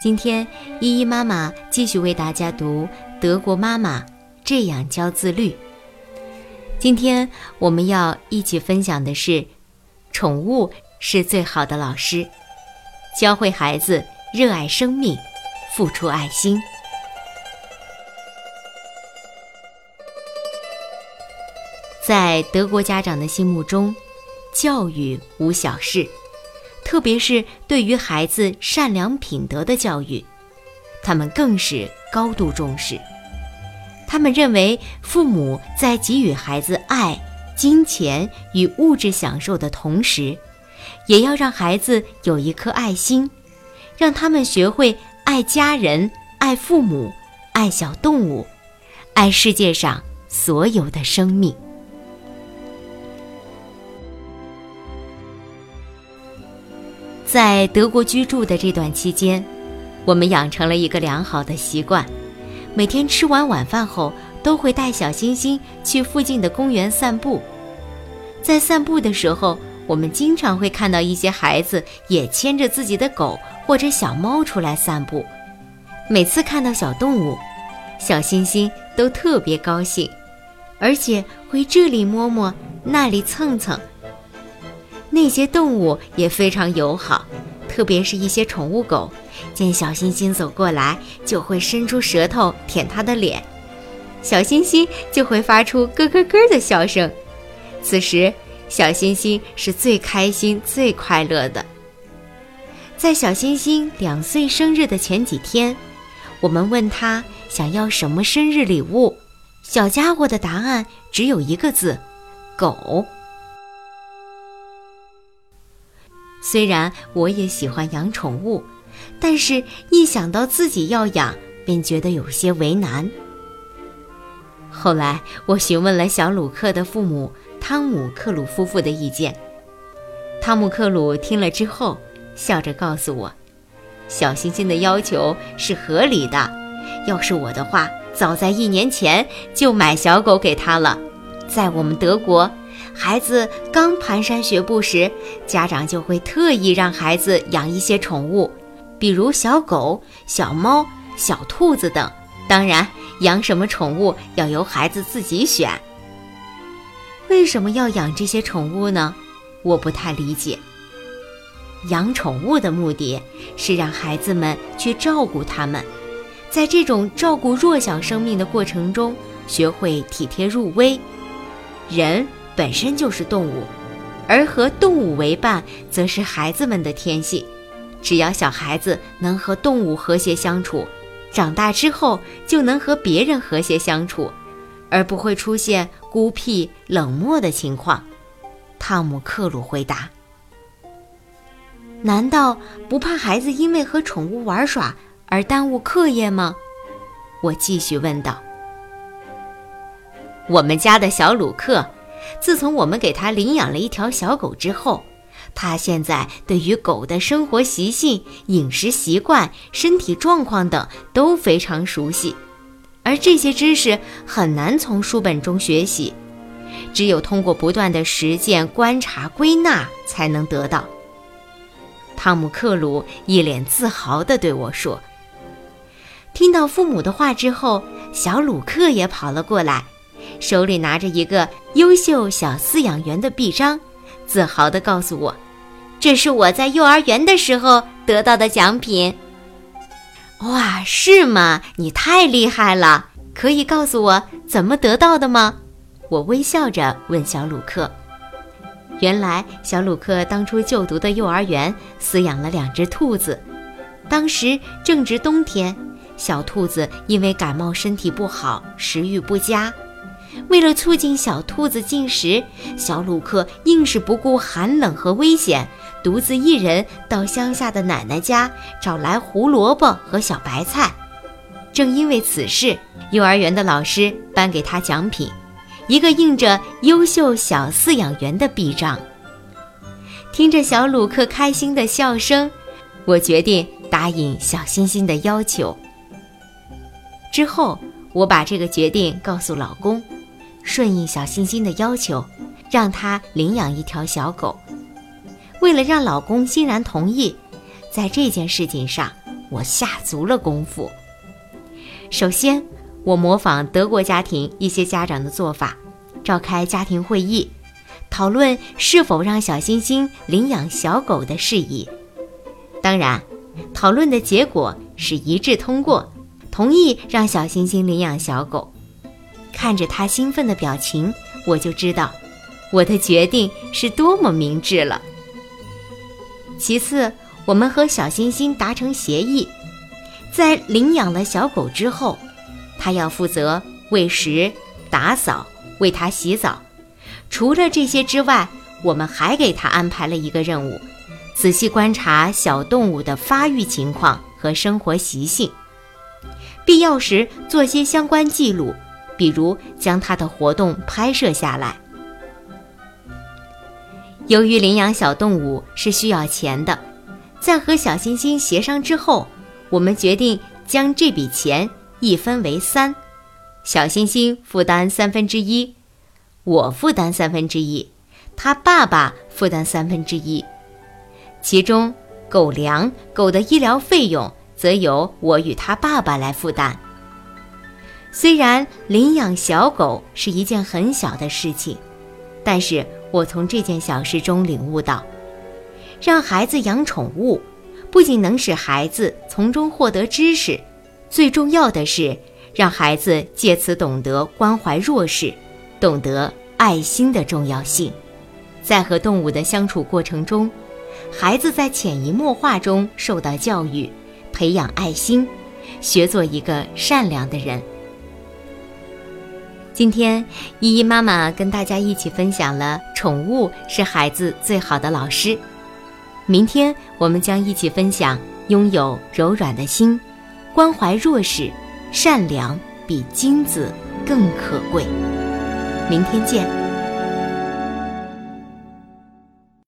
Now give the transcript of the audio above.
今天依依妈妈继续为大家读德国妈妈这样教自律。今天我们要一起分享的是，宠物是最好的老师，教会孩子热爱生命，付出爱心。在德国家长的心目中，教育无小事，特别是对于孩子善良品德的教育，他们更是高度重视。他们认为，父母在给予孩子爱、金钱与物质享受的同时，也要让孩子有一颗爱心，让他们学会爱家人、爱父母、爱小动物，爱世界上所有的生命。在德国居住的这段期间，我们养成了一个良好的习惯，每天吃完晚饭后都会带小星星去附近的公园散步。在散步的时候，我们经常会看到一些孩子也牵着自己的狗或者小猫出来散步。每次看到小动物，小星星都特别高兴，而且会这里摸摸，那里蹭蹭。那些动物也非常友好，特别是一些宠物狗，见小星星走过来，就会伸出舌头舔它的脸，小星星就会发出咯咯咯的笑声。此时，小星星是最开心、最快乐的。在小星星2岁生日的前几天，我们问他想要什么生日礼物，小家伙的答案只有一个字：狗。虽然我也喜欢养宠物，但是一想到自己要养，便觉得有些为难。后来我询问了小鲁克的父母汤姆克鲁夫妇的意见。汤姆克鲁听了之后，笑着告诉我，小星星的要求是合理的，要是我的话，早在1年前就买小狗给他了。在我们德国，孩子刚蹒跚学步时，家长就会特意让孩子养一些宠物，比如小狗、小猫、小兔子等。当然，养什么宠物要由孩子自己选。为什么要养这些宠物呢？我不太理解。养宠物的目的是让孩子们去照顾它们，在这种照顾弱小生命的过程中，学会体贴入微。人本身就是动物，而和动物为伴则是孩子们的天性。只要小孩子能和动物和谐相处，长大之后就能和别人和谐相处，而不会出现孤僻冷漠的情况。汤姆克鲁回答。难道不怕孩子因为和宠物玩耍而耽误课业吗？我继续问道。我们家的小鲁克，自从我们给他领养了一条小狗之后，他现在对于狗的生活习性、饮食习惯、身体状况等都非常熟悉，而这些知识很难从书本中学习，只有通过不断的实践、观察、归纳才能得到。汤姆克鲁一脸自豪地对我说。听到父母的话之后，小鲁克也跑了过来，手里拿着一个优秀小饲养员的臂章，自豪地告诉我，这是我在幼儿园的时候得到的奖品。哇，是吗？你太厉害了！可以告诉我怎么得到的吗？我微笑着问小鲁克。原来小鲁克当初就读的幼儿园饲养了2只兔子，当时正值冬天，小兔子因为感冒身体不好，食欲不佳。为了促进小兔子进食，小鲁克硬是不顾寒冷和危险，独自一人到乡下的奶奶家找来胡萝卜和小白菜。正因为此事，幼儿园的老师颁给他奖品，一个印着优秀小饲养员的臂章。听着小鲁克开心的笑声，我决定答应小星星的要求。之后，我把这个决定告诉老公，顺应小星星的要求，让他领养一条小狗。为了让老公欣然同意，在这件事情上， 我下足了功夫。首先，我模仿德国家庭一些家长的做法，召开家庭会议，讨论是否让小星星领养小狗的事宜。当然，讨论的结果是一致通过，同意让小星星领养小狗。看着他兴奋的表情，我就知道我的决定是多么明智了。其次，我们和小星星达成协议，在领养了小狗之后，他要负责喂食、打扫、为它洗澡。除了这些之外，我们还给他安排了一个任务，仔细观察小动物的发育情况和生活习性，必要时做些相关记录，比如将它的活动拍摄下来。由于领养小动物是需要钱的，在和小星星协商之后，我们决定将这笔钱一分为3，小星星负担1/3，我负担1/3，他爸爸负担1/3。其中狗粮、狗的医疗费用则由我与他爸爸来负担。虽然领养小狗是一件很小的事情，但是我从这件小事中领悟到，让孩子养宠物，不仅能使孩子从中获得知识，最重要的是让孩子借此懂得关怀弱势，懂得爱心的重要性。在和动物的相处过程中，孩子在潜移默化中受到教育，培养爱心，学做一个善良的人。今天依依妈妈跟大家一起分享了宠物是孩子最好的老师。明天我们将一起分享拥有柔软的心，关怀弱势，善良比金子更可贵。明天见。